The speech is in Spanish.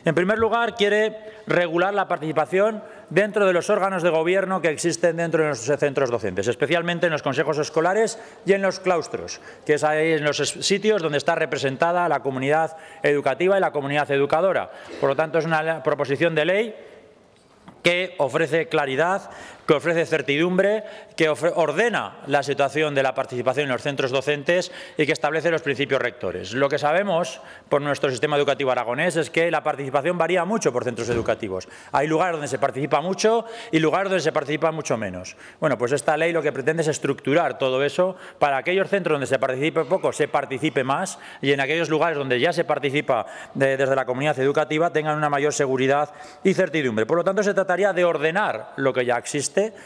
En primer lugar, quiere regular la participación dentro de los órganos de gobierno que existen dentro de nuestros centros docentes, especialmente en los consejos escolares y en los claustros, que es ahí en los sitios donde está representada la comunidad educativa y la comunidad educadora. Por lo tanto, es una proposición de ley que ofrece claridad, que ofrece certidumbre, que ordena la situación de la participación en los centros docentes y que establece los principios rectores. Lo que sabemos por nuestro sistema educativo aragonés es que la participación varía mucho por centros educativos. Hay lugares donde se participa mucho y lugares donde se participa mucho menos. Bueno, pues esta ley lo que pretende es estructurar todo eso para aquellos centros donde se participe poco, se participe más, y en aquellos lugares donde ya se participa desde la comunidad educativa tengan una mayor seguridad y certidumbre. Por lo tanto, se trataría de ordenar lo que ya existe,